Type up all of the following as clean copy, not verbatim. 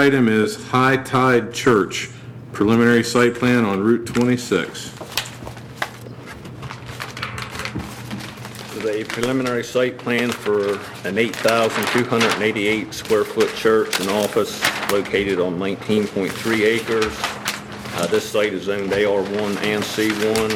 item is High Tide Church, preliminary site plan on Route 26. This is a preliminary site plan for an 8,288 square foot church and office located on 19.3 acres. This site is zoned AR1 and C1.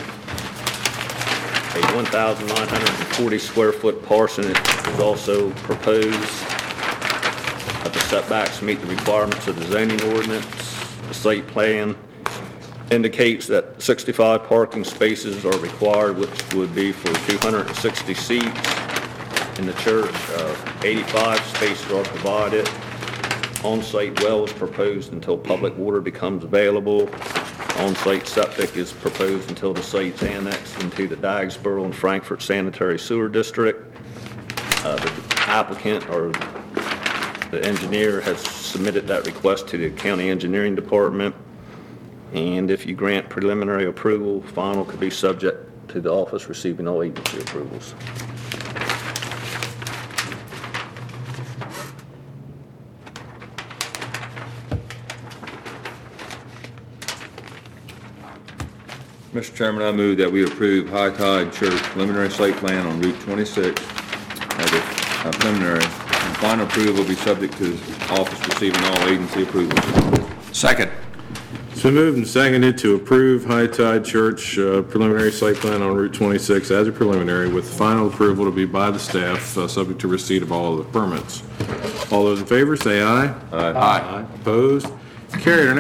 A 1,940 square foot parsonage is also proposed. The setbacks meet the requirements of the zoning ordinance. The site plan indicates that 65 parking spaces are required, which would be for 260 seats. In the church, 85 spaces are provided. On-site well is proposed until public water becomes available. On-site septic is proposed until the site's annexed into the Dagsboro and Frankfort Sanitary Sewer District. The applicant or the engineer has submitted that request to the County Engineering Department. And if you grant preliminary approval, final could be subject to the office receiving all agency approvals. Mr. Chairman, I move that we approve High Tide Church preliminary site plan on Route 26 as a preliminary. And final approval will be subject to the office receiving all agency approvals. Second. It's been moved and seconded to approve High Tide Church preliminary site plan on Route 26 as a preliminary, with final approval to be by the staff, subject to receipt of all of the permits. All those in favor say aye. Aye. Aye. Opposed? Carried. Our